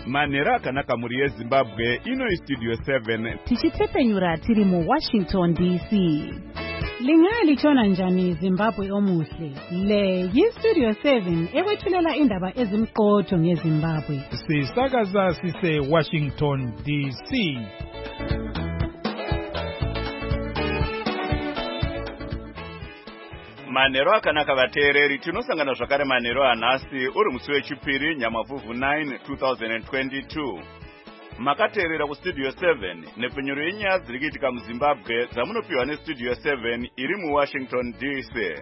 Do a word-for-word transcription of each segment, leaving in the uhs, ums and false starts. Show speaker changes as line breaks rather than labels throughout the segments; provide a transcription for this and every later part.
manhero akanaka muri yezimbabwe. Ino istudio seven
tichitepenyura tiri mu Washington D C. Lingalitshona njani Zimbabwe omuhle? Le yistudio seven ekwethulela indaba ezimqotho ngeZimbabwe.
Sisakaza sise Washington D C.
manhero akanaka vateereri, tinosangana zvakare manhero anhasi uri musi wechipiri nyamavhuvhu nine two thousand twenty-two. Makateerera kustudio seven nepfenyuro yenyaya dziri kuitika muZimbabwe dzamunopiwa nestudio seven iri muWashington D C.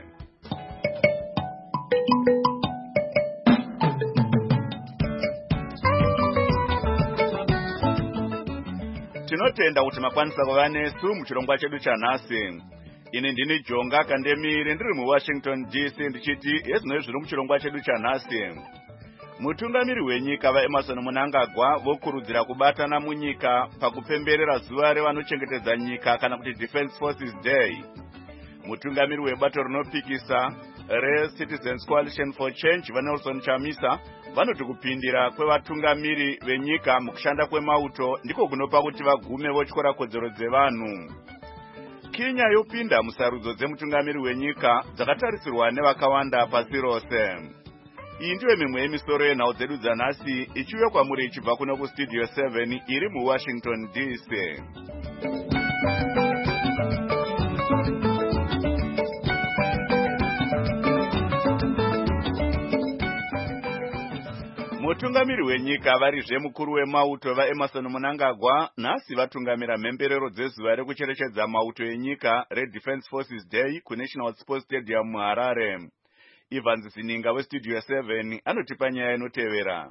Tinotenda kuti makwanisa kuva nesu muchirongwa chedu chanhasi. Ini ndini Jonga Kandemire ndiri muWashington D C ndichiti ezvinoi zviri muchirongwa chedu chanhasi. Mutungamiri wenyika vaEmerson Mnangagwa vokurudzira kubatana munyika pakupemberera zuva revanochengetedza nyika kana kuti Defense Forces Day. Mutungamiri webato rinopikisa reCitizens Coalition for Change vaNelson Chamisa vanoti kupindira kwevatungamiri venyika mukushanda kwemauto ndiko kunopa kuti vagume votyora kodzero dzevanhu. Kenya yopinda musarudzo dzemutungamiri wenyika dzakatarisirwa nevakawanda pasi rose. Iyi ndiyo mimwe yemisoro yenhau dzedu dzanhasi ichiuya kwamuri ichibva kuno kustudio seven iri muWashington D C. Mutungamiri wenyika varizve mukuru wemauto vaEmerson Mnangagwa nhasi vatungamira mhemberero dzezuva rekucherechedza mauto enyika reDefense Forces Day kuNational Sports Stadium muHarare. Evans Zininga westudio seven anotipa nyaya inotevera.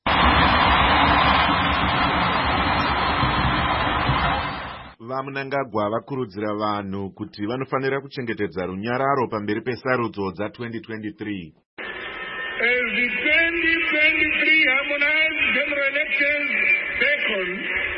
VaMnangagwa vakurudzira vanhu kuti vanofanira kuchengetedza runyararo pamberi pesarudzo dza twenty twenty-three.
As the twenty twenty-three harmonized general elections beckon,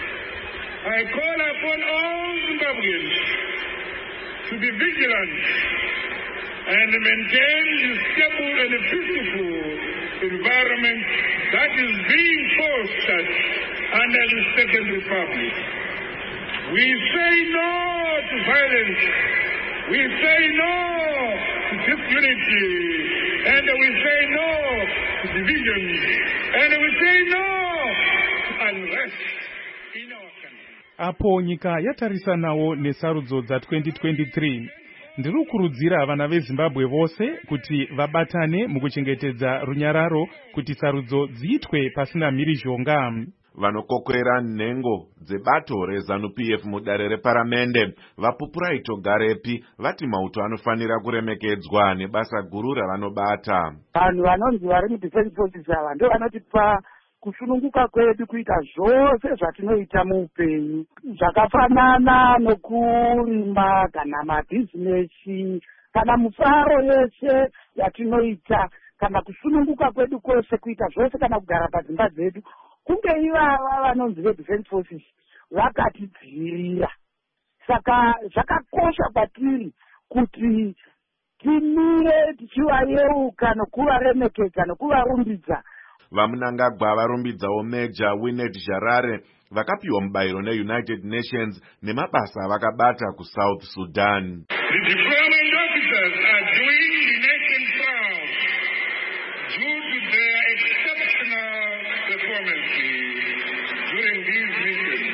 I call upon all Zimbabweans to be vigilant and maintain the stable and peaceful environment that is being fostered under the Second Republic. We say no to violence. We say no to disunity. And we say no to division. And we say no to unrest in our country.
Apo nyika yatarisanawo nesarudzo dza twenty twenty-three. Ndiri kukurudzira vana veZimbabwe vose kuti vabatane mukuchengetedza runyararo kuti sarudzo dziitwe pasina mhirizhonga.
Vanokokwera nhengo dzebato reZANU-P F mudare reparamende vapupura Togarepi vati mauto anofanira kuremekedzwa nebasa guru ravanobata.
Vanhu vanonzi vari muDefense Forces ava ndo vanotipa kusununguka kwedu kuita zvose zvatinoita muupenyu, zvakafanana nokurima kana mabhizinesi kana mufaro yese yatinoita kana kusununguka kwedu kwose kuita zvose kana kugara padzimba dzedu kunge ivava vanonzi veDefense Forces vakatidzivirira. Saka zvakakosha kwatiri kuti timire tichivayeuka nokuvaremekedza nokuvarumbidza.
VaMnangagwa varumbidzawo Meja Winnet Jarare vakapiwa mubayiro neUnited Nations nemabasa vakabata kuSouth Sudan.
The deployment officers are doing the nation proud due to their exceptional performance during these missions.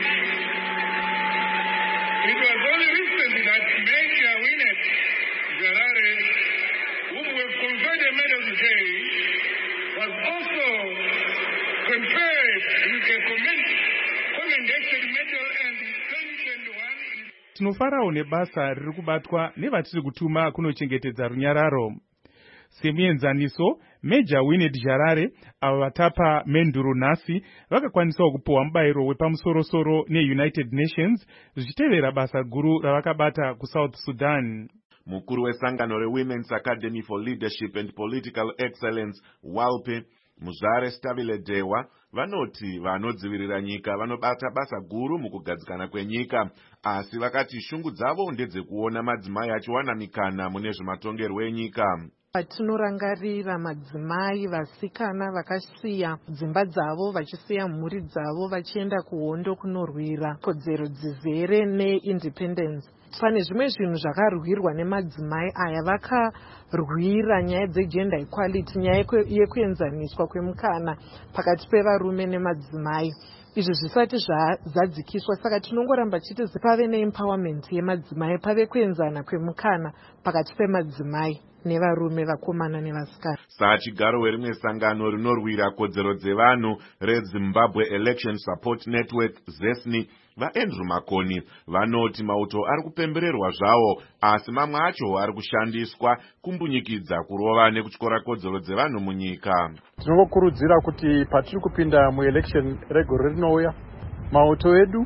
It was only recently that Major Winnet Jarare, whom we have conferred a medal today, was also conferred with a commendation medal and twenty twenty-one.
Tinofarawo nebasa riri kubatwa nevatiri kutuma kunochengetedza runyararo. Semuenzaniso, Major Winnet Jarare ava vatapa menduru nhasi vakakwanisawo kupiwa mubayiro wepamusorosoro neUnited Nations zvichitevera basa guru ravakabata kuSouth Sudan.
Mukuru wesangano reWomen's Academy for Leadership and Political Excellence WALPE Muzvare Stabile Dewa vanoti vanodzivirira nyika vanobata basa guru mukugadzikana kwenyika, asi vakati shungu dzavo ndedzekuona madzimai achiwana mikana mune zvematongerwo enyika.
Patinorangarira madzimai vasikana vakasiya dzimba dzavo vachisiya mhuri dzavo vachienda kuhondo kunorwira kodzero dzizere neindependence. Pane zvimwe zvinhu zvakarwirwa nemadzimai aya. Vakarwira nyaya dzegender equality, nyaya yekuenzaniswa kwemukana pakati pevarume nemadzimai. Izvi zvisati zvadzikiswa, saka tinongoramba chiti pave neempowerment yemadzimai, pave kuenzana kwemukana pakati pemadzimai nevarume, vakomana nevasikana.
Sachigaro werimwe sangano rinorwira kodzero dzevanhu reZimbabwe Election Support Network ZESNI, vaAndrew Makoni vanoti mauto ari kupembererwa zvawo, asi mamwe acho ari kushandiswa kumbunyikidza kurova nekutyora kodzero dzevanhu munyika.
Tinokurudzira kuti patiri kupinda muelection regore rinouya, mauto edu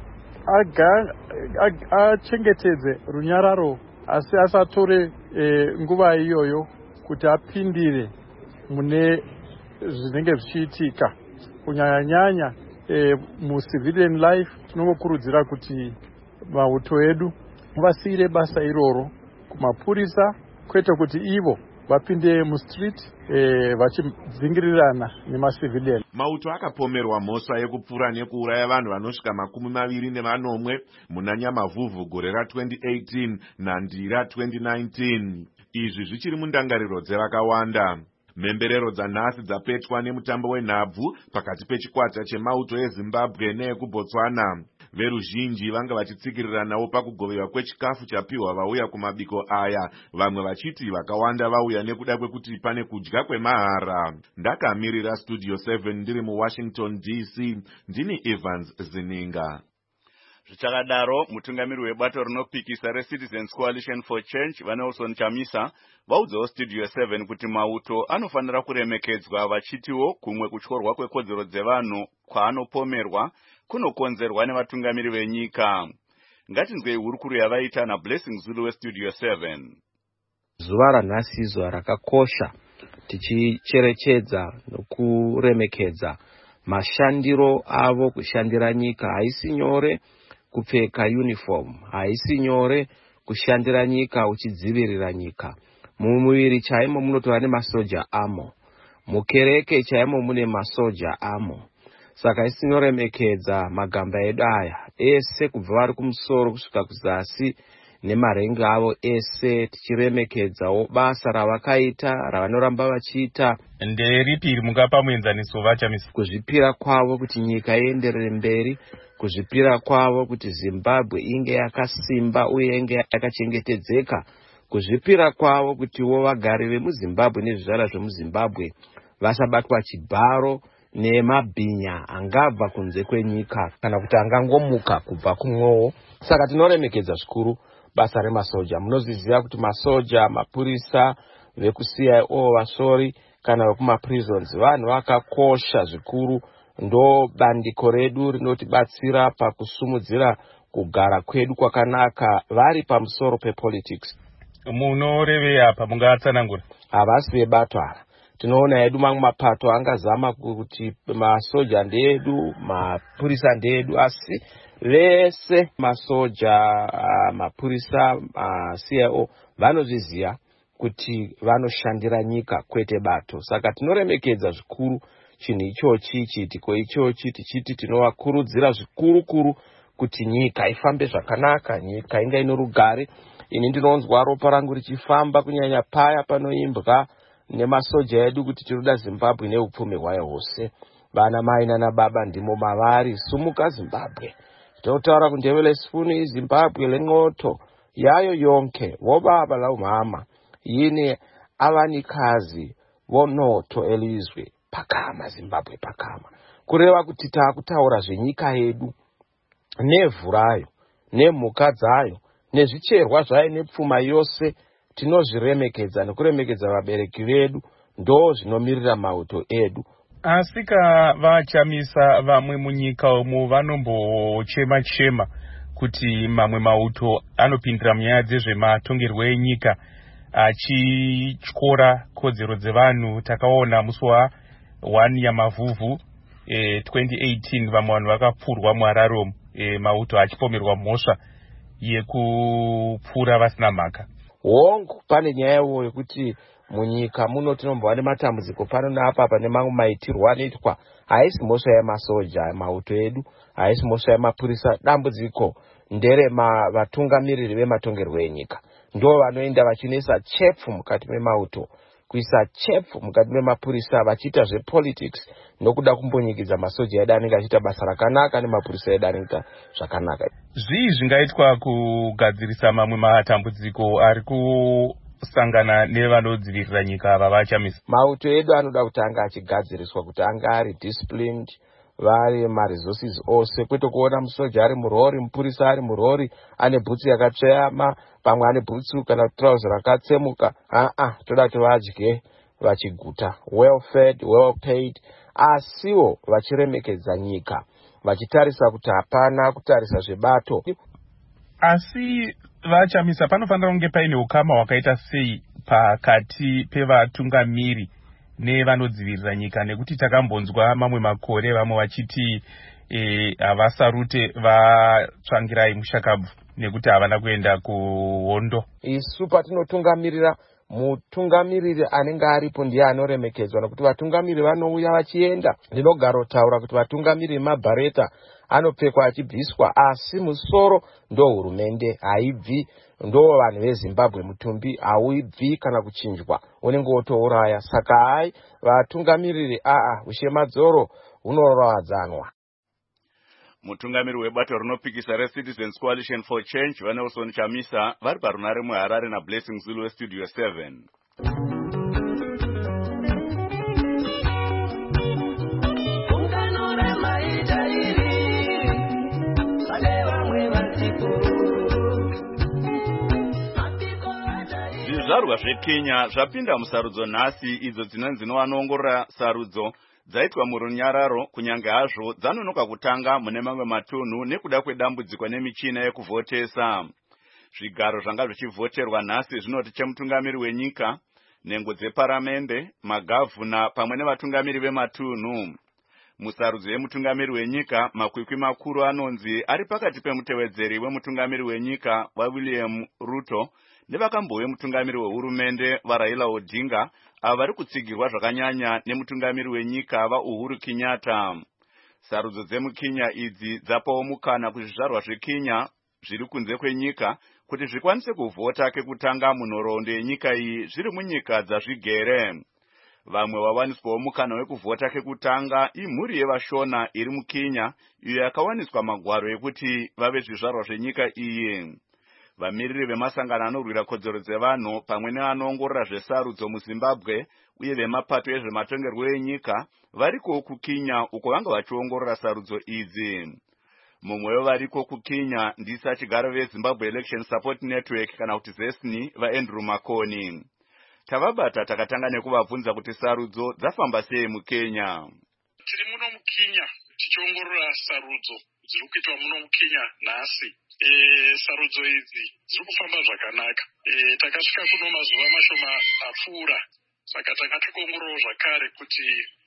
achengetedze runyararo, asi asatore e, nguva iyoyo kuti apindire mune zvinenge zvichiitika kunyanya-nyanya e, mucivilian life. Tinokurudzira kuti mauto edu vasiyire basa iroro kumapurisa, kwete kuti ivo vapinde mustreet e, vachidzingirirana nemacivilian.
Mauto akapomerwa mhosva yekupfura nekuuraya vanhu vanosvika makumi maviri nevanomwe muna Nyamavhuvhu gore ra-twenty eighteen naNdira twenty nineteen. Izvi zvichiri mundangariro dzevakawanda. Mhemberero dzanhasi dzapetwa nemutambo wenhabvu pakati pechikwata chemauto eZimbabwe neekuBotswana. Veruzhinji vanga vachitsikiriranawo pakugoverwa kwechikafu chapiwa vauya kumabiko aya, vamwe vachiti vakawanda vauya nekuda kwekuti pane kudya kwemahara. Ndakamirira Studio seven ndiri muWashington D C, ndini Evans Zininga.
Zvichakadaro, mutungamiri webato rinopikisa reCitizens Coalition for Change vaNelson Chamisa vaudzawo Studio seven kuti mauto anofanira kuremekedzwa, vachitiwo kumwe kutyorwa kwekodzero dzevanhu kwaanopomerwa kunokonzerwa nevatungamiri venyika. Ngatinzwei hurukuru yavaita naBlessing Zulu weStudio seven.
Zuva ranhasi zuva rakakosha, tichicherechedza nokuremekedza mashandiro avo kushandira nyika. Haisi nyore kupfeka uniform, haisi nyore kushandira nyika uchidzivirira nyika. Mumuviri chaimo munotova nemasoja amo, mukereke chaimo mune masoja amo. Saka isinoremekedza magamba edu aya ese kubva vari kumusoro kusvika kuzasi nemarengi avo ese, tichiremekedzawo basa ravakaita, ravanoramba vachiita.
Nderipi rimungapa muenzaniso vaChamisa?
Kuzvipira kwavo kuti nyika ienderere mberi, kuzvipira kwavo kuti Zimbabwe inge yakasimba uye inge yakachengetedzeka, kuzvipira kwavo kuti wo vagari vemuZimbabwe nezvizvarwa zvemuZimbabwe vasabatwa chibharo nemabhinya angabva kunze kwenyika kana kuti angangomuka kubva kumwewo. Saka tinoremekedza zvikuru basa remasoja. Munozviziva kuti masoja, mapurisa, vekuC I O, vasori kana vekumaprisons vanhu vakakosha zvikuru. Ndo bandiko redu rinotibatsira pakusumudzira kugara kwedu kwakanaka vari pamusoro pepolitics.
Munorevei apa, mungatsanangura?
Havasi vebato ara. Tinoona edu mamwe mapato angazama kuti masoja ndeedu, mapurisa ndeedu, asi vese masoja, mapurisa, C I O vanozviziva kuti vanoshandira nyika kwete bato. Saka tinoremekedza zvikuru chinhu ichochi, chiitiko ichochi, tichiti tinovakurudzira zvikuru kuru kuti nyika ifambe zvakanaka, nyika inga ino rugare. Ini ndinonzwa ropa rangu richifamba kunyanya paya panoimbwa nemasoja edu kuti tiroda Zimbabwe neupfumi hwayo hwose. Vana mai nana baba ndimo mavari, sumuka Zimbabwe. Tinotaura kundevele sifuni Zimbabwe lengoto yayo yonke, vobaba laumama, yini avanikazi vonoto elizwe pakama Zimbabwe pakama. Kureva kuti taakutaura zvenyika yedu nevhu rayo, nemhuka dzayo, nezvicherwa zvayo nepfuma yose, tinozviremekedza nekuremekedza vabereki vedu, ndo zvinomirira mauto edu.
Asika vaChamisa vamwe munyika umu vanombochema chema kuti mamwe mauto anopindira munyaya dzezvematongerwo enyika achityora kodzero dzevanhu. Takaona musi wa1 Nyamavhuvhu e, twenty eighteen vamwe vanhu vakapfurwa muHarare, e, mauto achipomerwa mhosva yekupfura vasina mhaka.
Hongu pane nyaya yekuti munyika muno tinombova nematambudziko pano neapa pane mamwe maitirwo anoitwa haisi mhosva yemasoja mauto edu, haisi mhosva yemapurisa. Dambudziko ndere vatungamiriri vematongerwo enyika, ndo vanoenda vachinesa chepfu mukati memauto, kuisa chepfu mukati memapurisa, vachiita zvepolitics nokuda kumbonyikidza masoja edu anenge achiita basa rakanaka nemapurisa edu anoita zvakanaka.
Zvii zvingaitwa kugadzirisa mamwe matambudziko ari kusangana nevanodzivirira nyika ava vachamisa?
Mauto edu anoda kuti anga achigadziriswa kuti anga ari disciplined, vari maresources ose, kwete kuona musoja ari murori, mupurisa ari murori ane bhutsu yakatsveyama, pamwe ane bhutsu kana trouser rakatsemuka. Ah, toda kuti vadye vachiguta, well fed, well paid, asiwo vachiremekedza nyika, vachitarisa kuti hapana kutarisa zvebato.
Asi vachamisa, panofanira kunge paine ukama hwakaita sei pakati pevatungamiri nevanodzivirira nyika, nekuti takambonzwa mamwe makore vamwe vachiti havasarute e, vatsvangirai mushakabvu nekuti havana kuenda kuhondo.
Isu patinotungamirira, mutungamiriri anenge aripo ndiye anoremekedzwa, nekuti vatungamiriri vanouya vachienda. Ndinogara kutaura kuti vatungamiriri mabhareta anopfekwa achibviswa, asi musoro ndo hurumende, haibvi. Ndo vanhu veZimbabwe mutumbi hauibvi kana kuchinjwa, unenge wotouraya. Saka hai vatungamiriri aa ushemadzoro hunorovadzanwa.
Mutungamiri webato rinopikisa reCitizens Coalition for Change vaNelson Chamisa vari parunare muHarare naBlessing Zulu weStudio seven. Zvizvarwa zveKenya zvapinda musarudzo nhasi, idzo dzinonzi dzinoongorora sarudzo dzaitwa murunyararo, kunyange hazvo dzanonoka kutanga mune mamwe matunhu nekuda kwedambudziko nemichina yekuvhotesa. Zvigaro zvanga zvichivhoterwa nhasi zvinoti chemutungamiri wenyika, nhengo dzeparamende, magavhuna pamwe nevatungamiri vematunhu. Musarudzo yemutungamiri wenyika, makwikwi makuru anonzi ari pakati pemutevedzeri wemutungamiri wenyika waWilliam Ruto nevakambouye mutungamiri wehurumende vaRaila Odinga, ava vari kutsigirwa zvakanyanya nemutungamiri wenyika vaUhuru Kenyatta. Sarudzo dzemuKenya idzi dzapawo mukana kuzvizvarwa zveKenya zviri kunze kwenyika kuti zvikwanise kuvhota kekutanga munhoroondo yenyika iyi zviri munyika dzazvigere. Vamwe vawaniswawo mukana wekuvhota kekutanga imhuri yevashona iri muKenya, iyo yakawaniswa magwaro ekuti vave zvizvarwa zvenyika iyi. Vamiriri vemasangano anorwira kodzero dzevanhu pamwe neanoongorora zvesarudzo muZimbabwe uye vemapato ezvematongerwo enyika variko kuKenya uko vanga vachiongorora sarudzo idzi. Mumwe wevariko kuKenya ndisa chigaro veZimbabwe Election Support Network kana kuti ZESNI vaAndrew Makoni. Tavabata takatanga nekuvabvunza kuti sarudzo dzafamba sei muKenya.
Tiri muno muKenya tichiongorora sarudzo dziri kuitwa muno muKenya nhasi. E, sarudzo idzi dziri kufamba zvakanaka. E, takasvika kuno mazuva mashoma apfuura, saka tanga tikuongororawo zvakare kuti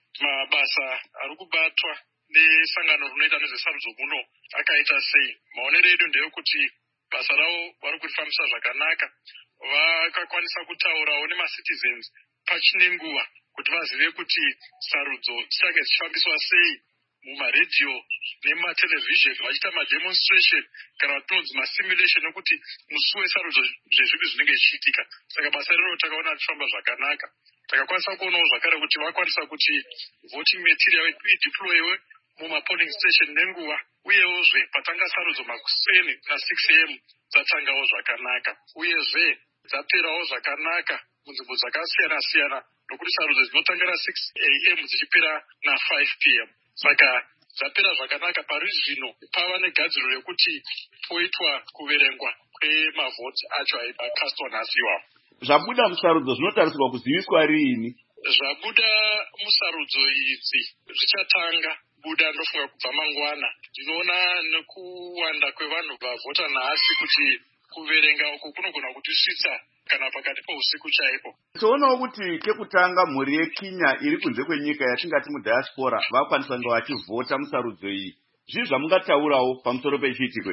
mabasa ari kubatwa nesangano rinoita nezvesarudzo muno akaita sei. Maonero edu ndeyekuti basa ravo vari kurifambisa zvakanaka, vakakwanisa kutaurawo nemacitizens pachine nguva kuti vazive kuti sarudzo dzichange dzichifambiswa sei mumaredhiyo nemumatelevision, vachiita mademonstration kana vatinonzi masimulation ekuti musi wesarudzo zvezvipi zvinenge zvichiitika. Saka basa rero takaona richifamba zvakanaka. Takakwanisa kuonawo zvakare kuti vakwanisa kuti voting material ideployiwe mumapolling station nenguva, uyezve patanga sarudzo makuseni na-six a m dzatangawo zvakanaka, uyezve dzaperawo zvakanaka munzvimbo dzakasiyana-siyana, nokuti sarudzo dzinotangira six a m dzichipera na-five p m Saka dzapera zvakanaka. Pari zvino pava negadziro rekuti poitwa kuverengwa kwemavhoti acho akastwa nhasi iwapo.
Zvabuda musarudzo zvinotarisirwa kuziviswa riini?
Zvabuda musarudzo idzi zvichatanga buda ndofunga kubva mangwana. Ndinoona nekuwanda kwevanhu vavhota nhasi kuti kuverenga uko kunogona kutisvitsa kana pakati pousiku chaipo.
Toonawo kuti kekutanga mhuri yeKenya iri kunze kwenyika yatingati mudiaspora vakwanisa kunge vachivhota musarudzo iyi. Zvii zvamungataurawo pamusoro pechiitiko ichi?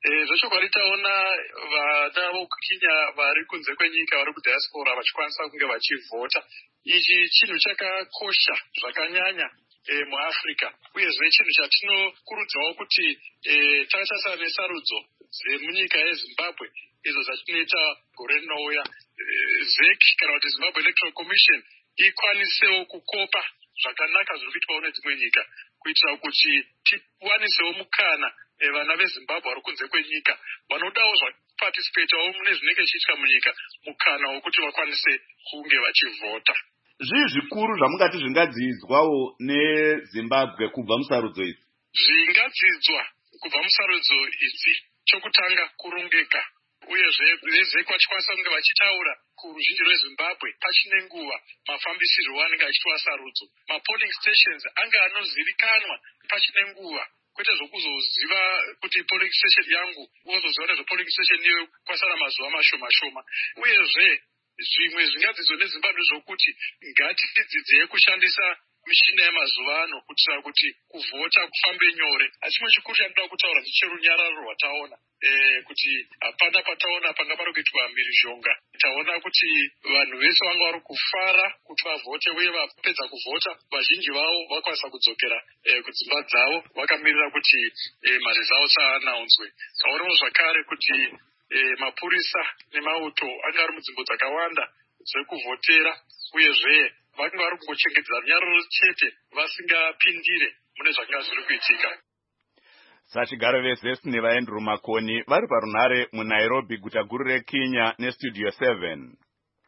zvechokwadi taona vana vokuKenya vari kunze kwenyika vari kudiaspora vachikwanisa kunge vachivhota. Ichi chinhu chakakosha zvakanyanya muAfrica, uyezve chinhu chatinokurudzirawo kuti takachasara nesarudzo dzemunyika yeZimbabwe idzo dzatinoita gore rinouya, Z E C kana kuti Zimbabwe Electoral Commission ikwanisewo kukopa zvakanaka zviri kuitwawo nedzimwe nyika, kuitira kuti tiwanisewo mukana vana veZimbabwe vari kunze kwenyika vanodawo zvakuparticipatawo mune zvinenge zvichiitika munyika mukana wokuti vakwanise kunge vachivhota.
Zvii zvikuru zvamungati zvingadzidzwawo neZimbabwe kubva musarudzo idzi?
Zvingadzidzwa kubva musarudzo idzi, chokutanga kurongeka, uyezve vezeko vachikwanisa kunge vachitaura kuruzhinji rweZimbabwe pachine nguva mafambisirwo anenge achiitwa sarudzo. Mapolling stations anga anozivikanwa pachine nguva, kwete zvokuzoziva kuti polling station yangu wozoziva nezve polling station iyo kwasara mazuva mashoma shoma. Uyezve zvimwe zvingadzidzwa neZimbabwe zvokuti ngatidzidzei kushandisa mishina yemazuva ano kuitira kuti kuvhota kufambe nyore. Asi chimwe chikuru chandinoda kutaura ndecherunyararo rwataona, e, kuti hapana pataona panga pari kuitwa mhirizhonga. Taona kuti vanhu vese vanga vari kufara kuti vavhote, uye vapedza kuvhota vazhinji vavo vakwanisa kudzokera e, kudzimba dzavo vakamirira kuti e, mari dzavo dzaanaunzwe. Taonawo zvakare kuti e, mapurisa nemauto anga ari munzvimbo dzakawanda dzekuvhotera, uyezve vanga vari kungochengetedza runyararo chete vasingapindire mune zvanga zviri kuitika.
Sachigaro vezesi nevaenduru Makoni vari parunhare muNairobi, guta guru reKenya, nestudio seven.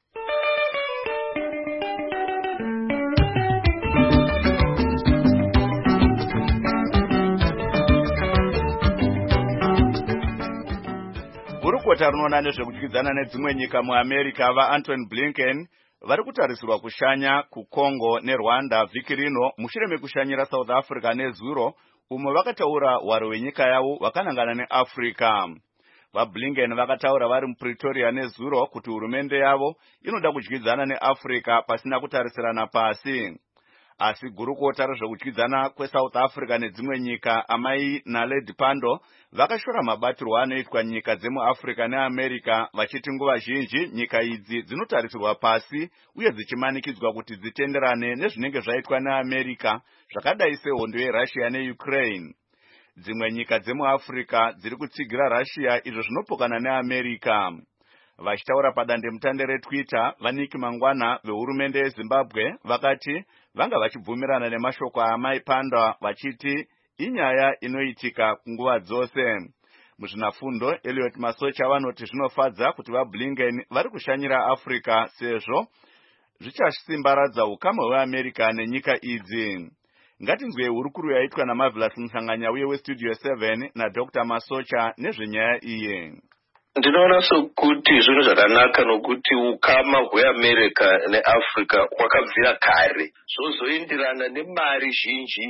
Gurukota rinoona nezvekudyidzana nedzimwe nyika muAmerica vaAntony Blinken vari kutarisirwa kushanya kuCongo neRwanda vhiki rino mushure mekushanyira South Africa nezuro, umo vakataura hwaro hwenyika yavo vakanangana neAfrica. VaBlinken vakataura vari muPretoria nezuro kuti hurumende yavo inoda kudyidzana neAfrica pasina kutarisirana pasi. Asi gurukota rezvekudyidzana kweSouth Africa nedzimwe nyika amai Naledi Pandor vakashora mabatirwo anoitwa nyika dzemuAfrica neAmerica, vachiti nguva zhinji nyika idzi dzinotarisirwa pasi uye dzichimanikidzwa kuti dzitenderane nezvinenge zvaitwa neAmerica, zvakadai sehondo yeRussia neUkraine. Dzimwe nyika dzemuAfrica dziri kutsigira Russia izvo zvinopokana neAmerica. Vachitaura padandemutande reTwitter, Vaniki Mangwana vehurumende yeZimbabwe vakati vanga vachibvumirana nemashoko aamai Pandor vachiti inyaya inoitika kunguva dzose. Muzvinafundo, Elliot Masocha vanoti zvinofadza kuti vaBlinken vari kushanyira Africa sezvo zvichasimbaradza ukama hweAmerica nenyika idzi. Ngatinzwei hurukuru yaitwa naMarvelous Musanganya uye westudio seven naDr Masocha nezvenyaya iyi.
Ndinoona sokuti zvinhu zvakanaka nokuti ukama hweAmerica neAfrica kwakabvira kare zvozoenderana nemari zhinji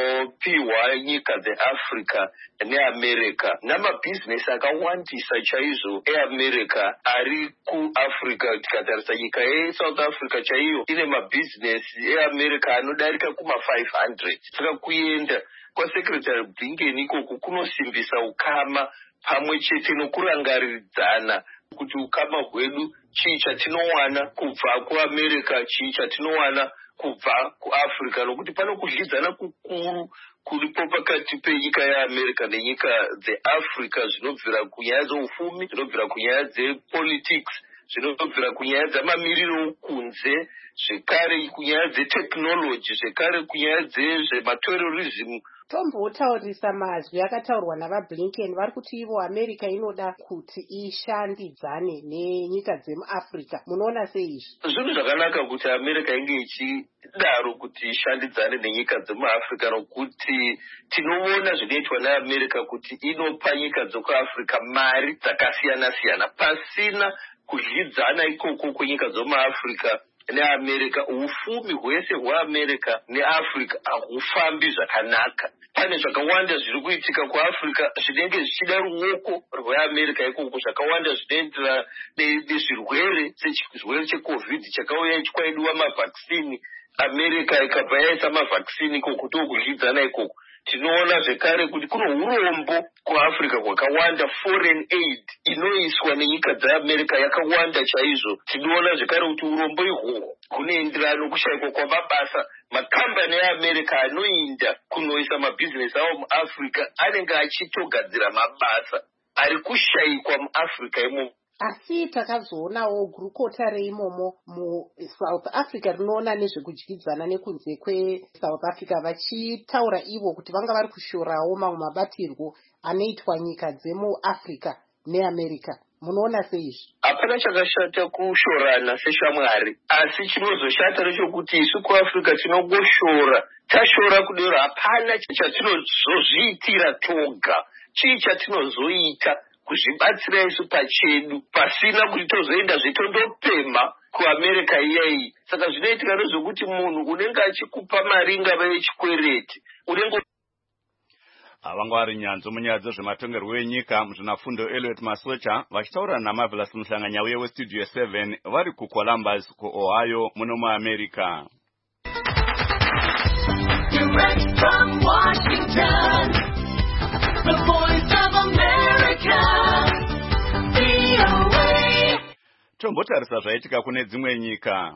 inopiwa nyika dzeAfrica neAmerica namabhizinesi akawandisa chaizvo eAmerica ari kuAfrica. Tikatarisa nyika yeSouth Africa chaiyo ine mabhizinesi eAmerica anodarika kuma five hundred. Saka kuenda kwaSecretary Blinken ikoko kunosimbisa ukama pamwe chete nokurangaridzana kuti ukama hwedu chii chatinowana kubva kuAmerica, chii chatinowana kubva kuAfrica, nokuti pano kudyidzana kukuru kuripo pakati penyika yeAmerica nenyika dzeAfrica, zvinobvira kunyaya dzeufumi, zvinobvira kunyaya dzepolitics, zvinobvira kunyaya dzamamiriro kunze, zvekare kunyaya dzetechnology, zvekare kunyaya dzezvematerrorism.
Tombotaurisa mazwi akataurwa navaBlinken vari kuti ivo America inoda kuti ishandidzane nenyika dzemuAfrica. Munoona sei izvi?
Zvinhu zvakanaka kuti America inge ichidaro kuti ishandidzane nenyika dzemuAfrica, nokuti tinoona zvinoitwa neAmerica kuti inopa nyika dzekuAfrica mari dzakasiyana siyana. Pasina kudyidzana ikoko kwenyika dzemuAfrica neAmerica, ufumi hwese hweAmerica neAfrica hahufambi zvakanaka. Pane zvakawanda zviri kuitika kuAfrica zvinenge zvichida ruoko rweAmerica ikoko, zvakawanda zvinoenderana nezvirwere sechirwere cheCovid chakauya chikwaidiwa mavhakisini. America ikabva yaisa mavhakisini ikoko, ndokudyidzana ikoko. tinoona zvekare kuti kuno urombo kuafrica kwakawanda, foreign aid inoiswa nenyika dzeamerica yakawanda chaizvo. Tinoona zvekare kuti urombo ihwohwo hunoenderana nokushayikwa kwamabasa. Makambani eAmerica anoinda kunoisa mabhizinesi avo muafrica anenge achitogadzira mabasa ari kushayikwa muafrica imomo.
Asi takazoonawo gurukota reimomo muSouth Africa rinoona nezvekudyidzana nekunze kweSouth Africa vachitaura ivo kuti vanga vari kushorawo mamwe mabatirwo anoitwa nyika dzemuAfrica neAmerica. Munoona seizvi?
Hapana chakashata kushorana seshamwari, asi chinozoshata nechekuti isu kuAfrica tinongoshora. Tashora kudero hapana chatinozozviitira toga. Chii chatinozoita kuzvibatsira isu pachedu pasina kuti tozoenda zvitondopema kuAmerica iyeyi. Saka zvinoitika nezvekuti munhu unenge achikupa mari ngava yechikwereti unenge
avanga vari nyanzvi munyaya dzezvematongerwo enyika muzvinafundo Elliot Masocha vachitaura naMarvelous Muhlanganyauye westudio seven vari kuColumbus kuOhio muno muAmerica.
Direct from Washington, the voice of America, V O A.
Tombotarisa zvaitika kune dzimwe nyika.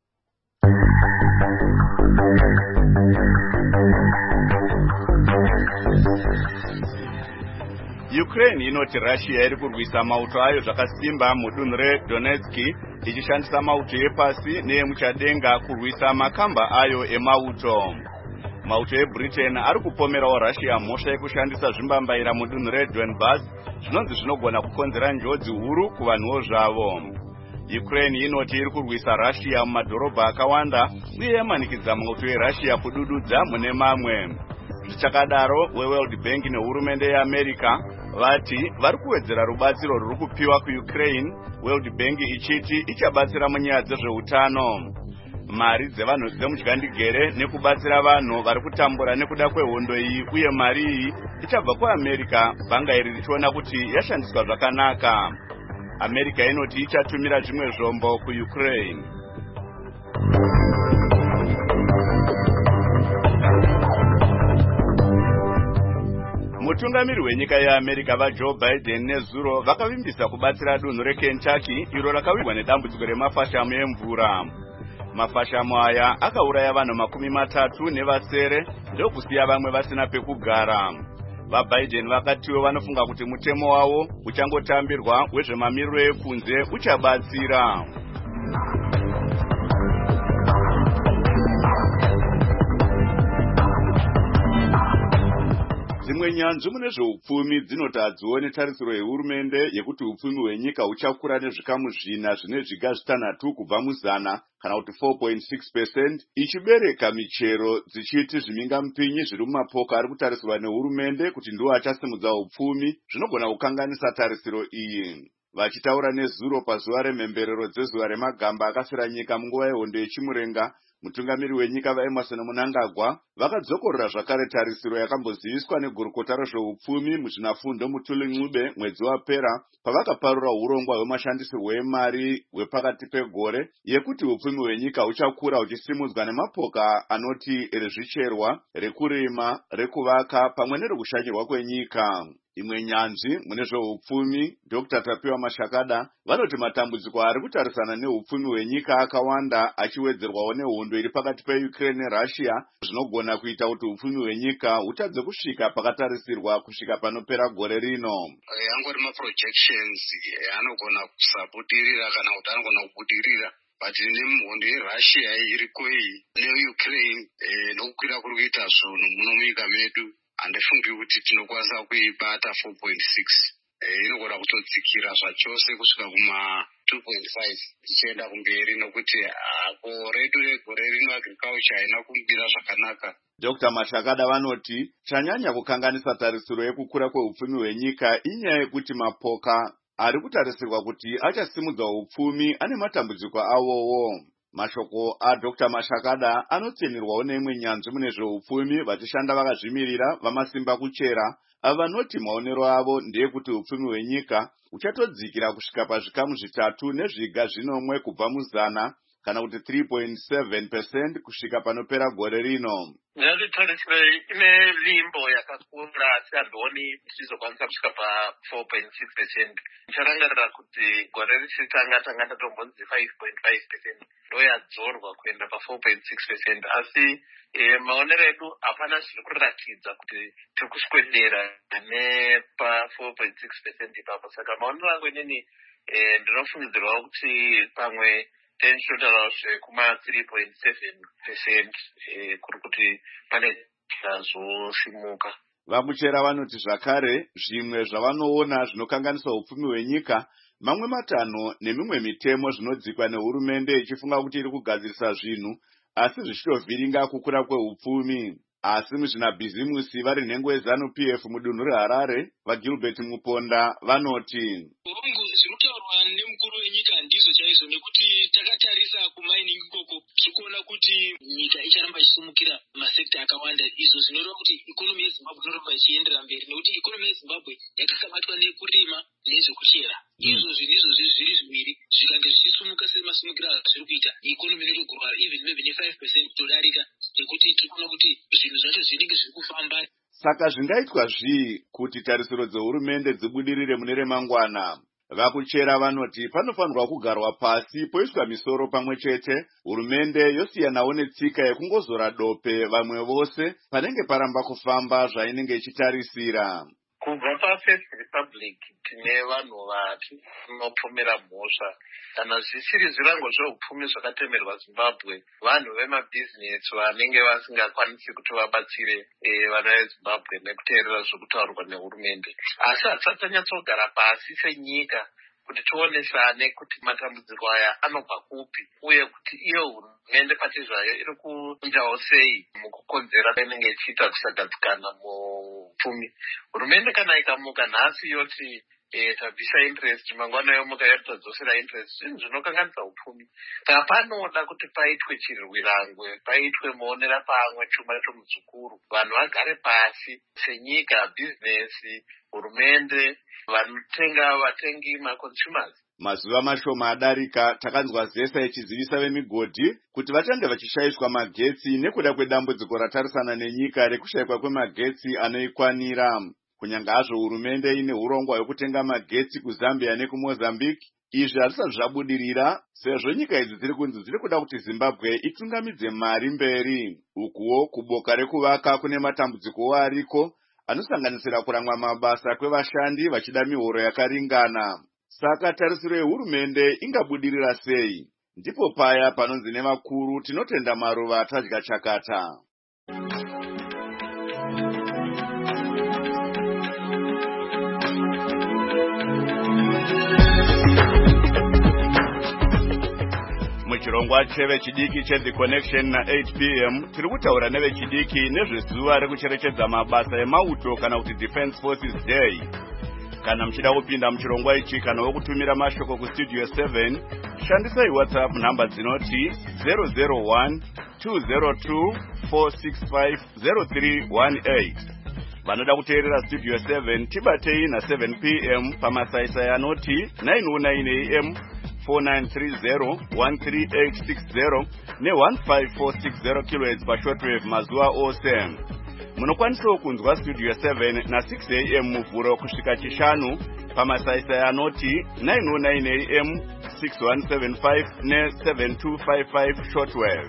Ukraine inoti Russia iri kurwisa mauto ayo zvakasimba mudunhu reDonetsk ichishandisa mauto epasi neemuchadenga kurwisa makamba ayo emauto. Mauto eBritain ari kupomerawo Russia mhosva yekushandisa zvimbambaira mudunhu reDonbass zvinonzi zvinogona kukonzera njodzi huru kuvanhuwo zvavo. Ukraine inoti iri kurwisa Russia mumadhorobha akawanda uye yamanikidza mauto eRussia kudududza mune mamwe. Zvichakadaro, weWorld Bank nehurumende yeAmerica vati vari kuwedzera rubatsiro ruri kupiwa kuUkraine, World Bank ichiti ichabatsira munyaya dzezveutano. Mari dzevanhu dzemudyandigere nekubatsira vanhu vari kutambura nekuda kwehondo iyi uye mari iyi ichabva kuAmerica bhanga iri richiona kuti yashandiswa zvakanaka. America inoti ichatumira zvimwe zvombo kuUkraine. Mutungamiri wenyika yeAmerica vaJoe Biden nezuro vakavimbisa kubatsira dunhu reKentucky iro rakawirwa nedambudziko remafashamu emvura. Mafashamu aya akauraya vanhu makumi matatu nevasere ndokusiya vamwe vasina pekugara. VaBiden vakatiwo vanofunga kuti mutemo wavo uchangotambirwa wezvemamiriro ekunze uchabatsira. Dzimwe nyanzvi mune zveupfumi dzinoti hadzione tarisiro yehurumende yekuti upfumi hwenyika huchakura nezvikamu zvina zvine zviga zvitanhatu kubva muzana kana kuti four point six percent ichibereka michero dzichiti zvimingamupinyi zviri mumapoka ari kutarisirwa nehurumende kuti ndiwo achasimudza upfumi zvinogona kukanganisa tarisiro iyi. Vachitaura nezuro pazuva remhemberero dzezuva remagamba akafira nyika munguva yehondo yechimurenga, mutungamiri wenyika vaEmerson Mnangagwa vakadzokorera zvakare tarisiro yakamboziviswa negurukota rezveupfumi muzvinafundo Mutuli Ncube mwedzi wapera pavakaparura urongwa hwemashandisirwo emari hwepakati pegore yekuti upfumi hwenyika huchakura huchisimudzwa nemapoka anoti rezvicherwa, rekurima, rekuvaka pamwe nerekushanyirwa kwenyika. Imwe nyanzvi mune zveupfumi Doctor Tapiwa Mashakada vanoti matambudziko ari kutarisana neupfumi hwenyika akawanda achiwedzerwawo nehondo iri pakati peUkraine neRussia zvinogona kuita kuti upfumi hwenyika hutadze kusvika pakatarisirwa kusvika panopera gore rino.
Yangori maprojections anogona kusabudirira kana kuti anogona kubudirira, but nehondo yeRussia iriko iyi neUkraine nokukwira kuri kuita zvinhu muno munyika medu handifungi kuti tinokwanisa kuibata four point six. Inogona kutodzikira zvachose kusvika kuma two point five tichienda kumberi nokuti gore redu regore rino agriculture haina kumira zvakanaka.
Doctor Mashakada vanoti chanyanya kukanganisa tarisiro yekukura kweupfumi hwenyika inyaya yekuti mapoka ari kutarisirwa kuti achasimudza upfumi ane matambudziko avowo. Mashoko aDoctor Mashakada anotsenirwawo neimwe nyanzvi mune zveupfumi vachishanda vakazvimirira vamasimba kuchera avanoti maonero avo ndeyekuti upfumi hwenyika uchatodzikira kusvika pazvikamu zvitatu nezviga zvinomwe kubva muzana kana kuti three point seven percent kusvika panopera gore rino.
Ndatitarisire ine limbo yakakura asi handoni tichizokwanisa kusvika pa four point six percent. Ndicharangarira kuti gore richitanga tanga tatombonzi five point five percent ndoyadzorwa kuenda pa four point six percent, asi e, maonero edu hapana zviri kuratidza kuti tiri kuswedera nepa four point six percent ipapo. Saka maonero angu inini e, ndinofungidzirwa kuti pamwe tenshotara zvekuma three point seven percent e, kuri kuti pane zvazosimuka.
Vakuchera vanoti zvakare zvimwe zvavanoona zvinokanganisa upfumi hwenyika, mamwe matanho nemimwe mitemo zvinodzikwa nehurumende ichifunga kuti iri kugadzirisa zvinhu asi zvichitovhiringa kukura kweupfumi. Asi muzvinabhizimusi vari nhengo yeZanu P F mudunhu reHarare, vaGilbert Muponda vanoti
urungu zvinotaurwa nemukuru wenyika ndizvo chaizvo, nekuti takatarisa kumaini ikoko tikuona kuti nyika icharamba ichisimukira masekta akawanda, izvo zvinoreva kuti ikonomi yeZimbabwe inoramba ichiendera mberi, nekuti ikonomi yeZimbabwe yakasabatwa nekurima nezvekuchera. Izvozvi ndizvo zviri zviviri zvikange zvichisumuka semasumukiro azviri kuita, ikonomi inotogurwa even maybe ne five percent kutodarika, nekuti tirikuona kuti zvinhu zvacho zvinenge zviri kufamba.
Saka zvingaitwa zvii kuti tarisiro dzehurumende dzibudirire mune remangwana? Vakuchera vanoti panofanirwa kugarwa pasi poiswa misoro pamwe chete, hurumende yosiyanawo netsika yekungozora dope vamwe vose panenge paramba kufamba zvainenge ichitarisira.
Kubva paFirst Republic tine vanhu vatinopfumira mhosva, kana zvisiri zvirango zveupfumi zvakatemerwa Zimbabwe, vanhu vemabhizinesi vanenge vasingakwanisi kuti vabatsire e, vana veZimbabwe nekuteerera zvokutaurwa nehurumende. Asi hatisati tanyatsogara pasi senyika kuti tionesane kuti matambudziko aya anobva kupi, uye kuti iyo hurumende pati zvayo iri kuitawo sei mukukonzera inenge ichiita kusagadzikana mupfumi. Hurumende kana ikamuka nhasi yoti e, tabvisa interest, mangwana yomuka yotadzosera interest, zvinhu zvinokanganisa upfumi. Saka panoda kuti paitwe chirwirangwe, paitwe muonera pamwe chuma chomudzukuru, vanhu vagare pasi senyika, bhizinesi, hurumende, vanotenga vatengi, maconsumers.
Mazuva mashoma adarika takanzwa Zesa ichizivisa vemigodhi kuti vachange vachishayiswa magetsi nekuda kwedambudziko ratarisana nenyika rekushayikwa kwemagetsi anoikwanira. Kunyanga hazvo hurumende ine urongwa hwekutenga magetsi kuZambia nekuMozambique, izvi hazvisati zvabudirira sezvo nyika idzi dziri kunzi dziri kuda kuti Zimbabwe itungamidze mari mberi. Ukuwo kuboka rekuvaka kune matambudziko ariko anosanganisira kuramwa mabasa kwevashandi vachida mihoro yakaringana. Saka tarisiro yehurumende ingabudirira sei? Ndipo paya panonzi nevakuru tinotenda maruva atadya chakata. Muchirongwa chevechidiki cheThe Connection na eight p m tiri kutaura nevechidiki nezvezuva rekucherechedza mabasa emauto kana kuti Defence Forces Day. Kana muchida kupinda muchirongwa ichi kana wokutumira mashoko kustudio seven, shandisai WhatsApp namba dzinoti zero zero one two zero two four six five zero three one eight. Vanoda kuteerera Studio seven tibatei na seven p m pamasaisai anoti nine oh nine a m four nine three zero one three eight six zero ne one five four six zero kilohertz pashortwave mazuva ose. Munokwanisawo kunzwa Studio seven na six a m muvhuro kusvika chishanu pamasaisai anoti nine oh nine a m six one seven five ne seven two five five shortwave.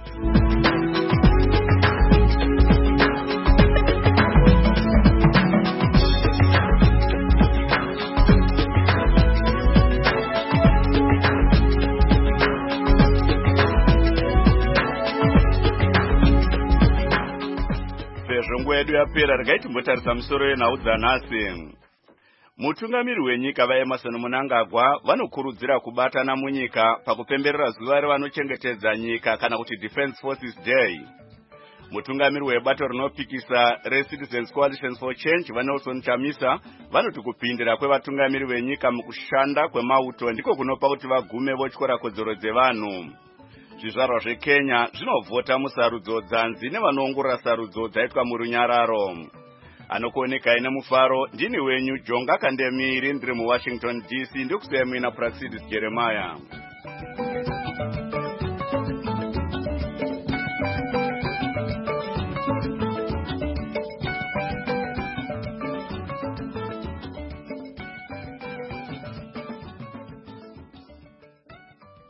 Nguva yedu yapera regai timbotarisa musoro yenhau dzanhasi. Mutungamiri wenyika vaEmmerson Mnangagwa vanokurudzira kubatana munyika pakupemberera zuva revanochengetedza nyika kana kuti Defence Forces Day. Mutungamiri webato rinopikisa reCitizens Coalition for Change vaNelson Chamisa vanoti kupindira kwevatungamiri venyika mukushanda kwemauto ndiko kunopa kuti vagume votyora kodzero dzevanhu. Zvizvarwa zveKenya zvinovhota musarudzo dzanzi nevanoongorora sarudzo dzaitwa murunyararo. Anokuoneka ine mufaro ndini wenyu Jonga Kandemiri ndiri muWashington D C ndikusiyamina Praxidis Jeremiah.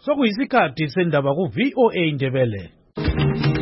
sokuyisikhathi sendaba ku-V O A Ndebele.